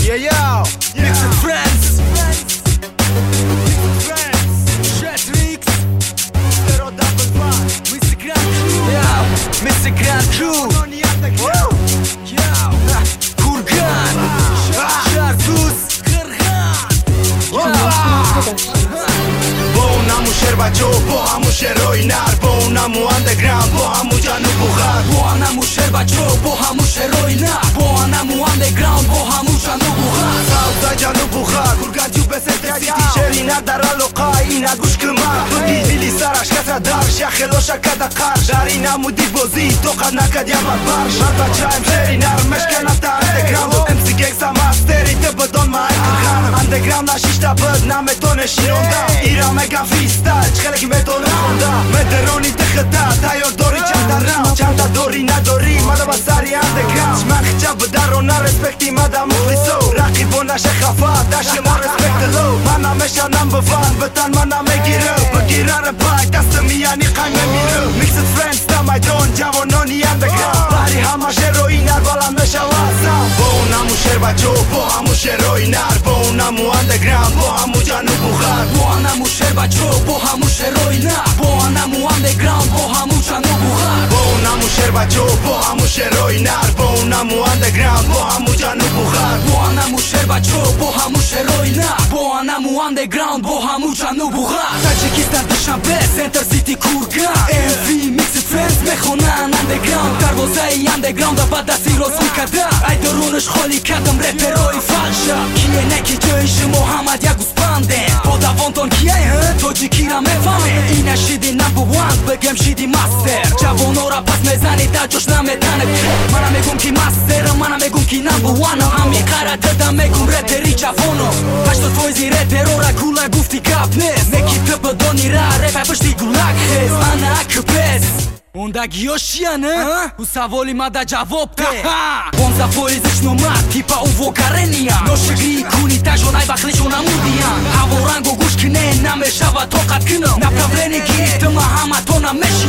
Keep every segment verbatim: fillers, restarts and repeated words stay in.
Yeah, yo, mix it friends. Shetrix, zero double five. mister Grand Crew. Yo, mister Grand Crew. Yo, Kurgan, Sharduz, Kırhan. با اونمو شعر بچه و با همو شعرهای نر، با اونمو اندرگراند، با همو جنوب و غرب، با همو شعر بچه و با همو شعرهای نر، با همو اندرگراند، با همو جنوب و غرب، ساوزای جنوب و غرب. کورگان جو به سنتر سیتی شعری نر در علاقه اینا گوش کمر، تو دیدی سرش کسا درش یا خلوشا کده قرش، در اینمو دی بازی تو قد نکد یا بربرش. مرد بچه هم شعری نر مشکل تا اندرگراند، امسی گیکسا مستری تبدون ما اندرگراند، اندرگراند نشیش تا بد نمه تو نشیروندم، ایران مگا فریستایل خیلی میتونه خوندم، مدرونی تختا تایار دوری چند رام، چند دوری نداری مادا با سری اندرگراند، من خجاب درو نرسپکتی مادا مخلصو، رقیبو نشه خفا داشت ما رسپکت لو، من نمیشه نمبر وان بتن من نمیگیره، بگیره ربای دست میانی قیمه میره، میکست فرندز تا میدون جوانانی اندرگراند، باری همه شعرهای نر بالا میشه واسم، با اونمو شعر بچه و با همو شعرهای نر، با اونمو اندرگراند، با همو جنوب و غرب، با همو شعر بچه و با همو شعرهای نر، با همو اندرگراند، با همو جنوب و غرب، با اونمو شعر بچه و با همو شعرهای نر، با اونمو اندرگراند، با همو جنوب و غرب، با همو شعر بچه و با همو شعرهای نر، با همو اندرگراند، با همو جنوب و غرب. تاجیکستان دوشنبه سنتر سیتی کورگان، ام وی میکس فرندز میخونن اندرگراند، دروازه اندرگراند و بعد دستی راست میکردم، ای درونش خالی کردم رپرای فالشا، کیه نکی جایش محمد یا گوسپنده، با دوانتون کیه ها تاجیکی را میفهمه، این شیدی نمبر وان بگم شیدی مستر، جوانو را پس میزنی تا جوش نمیتنه، منم میگم کی مستر، منم میگم کی نمبر وان، همین قرار دادم میگم رپری جوانو، هشتاد فویزی رپرو را کولا گفتی کپ نیست، نکی تب دونی را رپ پشتی گلک هست، انا اکبس اوندا گیوشیانه او سوالی مادا جواب ده اوندا فویزش نومد تیپا او وکرنیا نوشگری کنی تاجونای بخلیشون امودیان هاورانگو گوش کنه نمیشه و توقت کنم نپرابلنی گیریتم همه تو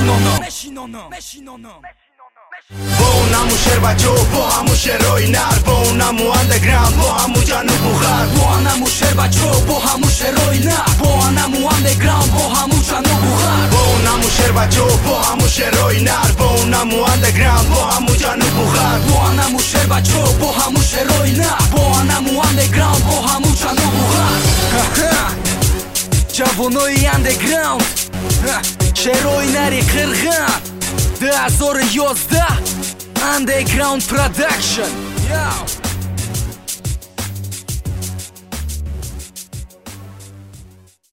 نمیشینونو با اونمو شعر بچه و با همو شعرهای نر، با اونمو اندرگراند، با همو جنوب و غرب، با همو شعر بچه و با همو شعرهای نر، با همو اندرگراند، با همو جنوب و غرب، با اونمو شعر بچه و با همو شعرهای نر، با اونمو اندرگراند، با همو جنوب و غرب، با همو شعر بچه و با همو شعرهای نر، با همو اندرگراند، با همو جنوب و غرب. جوانای اندرگراند شعرهای نری قرغان ده هزار و یازده Underground Production. Yo.